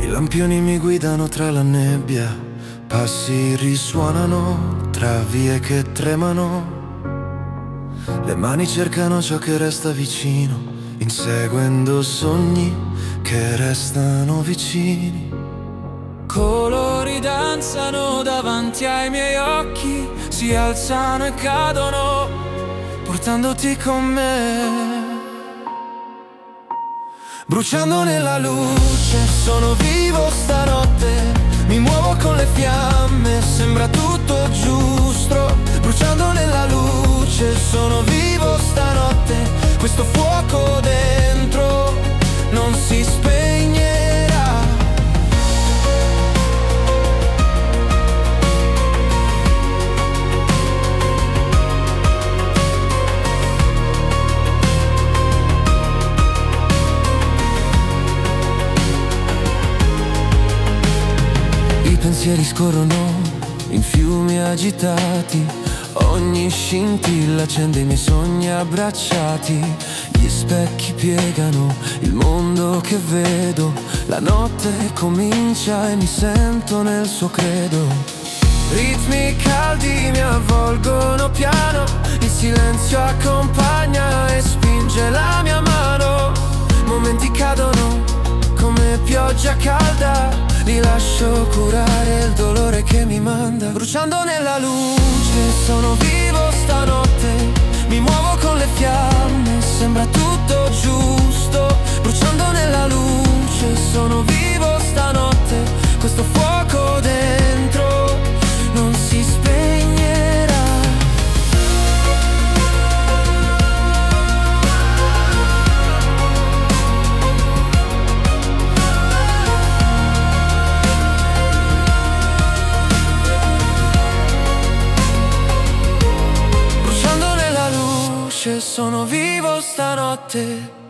I lampioni mi guidano tra la nebbia, passi risuonano tra vie che tremano. Le mani cercano ciò che resta vicino, inseguendo sogni che restano vicini. Colori danzano davanti ai miei occhi, si alzano e cadono, portandoti con me. Bruciando nella luce, sono vivo stanotte, mi muovo con le fiamme, sembra tutto giusto. Bruciando nella luce, sono vivo stanotte, questo fuoco dentro non si spegnerà. I pensieri scorrono in fiumi agitati, ogni scintilla accende i miei sogni abbracciati. Gli specchi piegano il mondo che vedo, la notte comincia e mi sento nel suo credo. Ritmi caldi mi avvolgono piano, il silenzio accompagna e spinge la mia mano. Momenti cadono come pioggia calda, li lascio curare il dolore che mi manda. Bruciando nella luce, sono vivo stanotte, mi muovo con le fiamme, sembra tutto giusto. Bruciando nella luce, sono vivo stanotte, questo fuoco dentro non si spegnerà. Sono vivo stanotte.